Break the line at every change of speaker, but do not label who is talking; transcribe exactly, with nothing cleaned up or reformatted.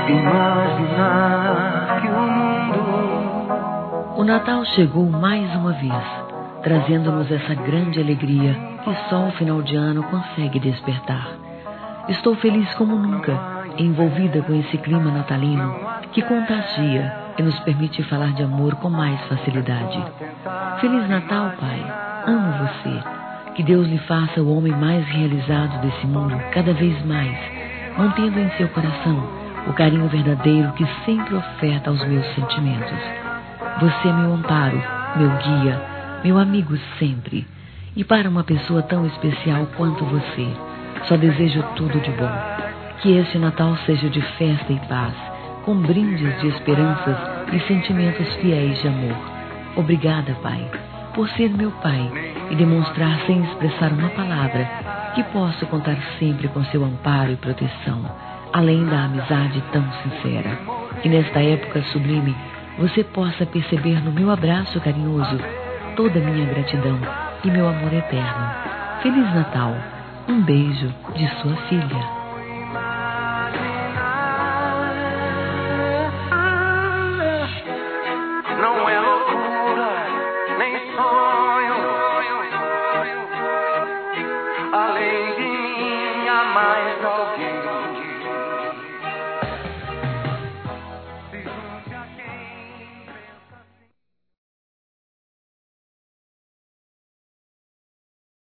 imaginar que o mundo...
O Natal chegou mais uma vez, trazendo-nos essa grande alegria que só o final de ano consegue despertar. Estou feliz como nunca, envolvida com esse clima natalino que contagia e nos permite falar de amor com mais facilidade. Feliz Natal, Pai. Amo você. Que Deus lhe faça o homem mais realizado desse mundo cada vez mais, mantendo em seu coração o carinho verdadeiro que sempre oferta aos meus sentimentos. Você é meu amparo, meu guia, meu amigo sempre. E para uma pessoa tão especial quanto você, só desejo tudo de bom. Que este Natal seja de festa e paz, com brindes de esperanças e sentimentos fiéis de amor. Obrigada, Pai, por ser meu Pai e demonstrar sem expressar uma palavra que posso contar sempre com seu amparo e proteção, além da amizade tão sincera. Que nesta época sublime você possa perceber no meu abraço carinhoso toda a minha gratidão e meu amor eterno. Feliz Natal. Um beijo de sua filha.
Não é loucura, nem sonho. Além de mim há mais alguém.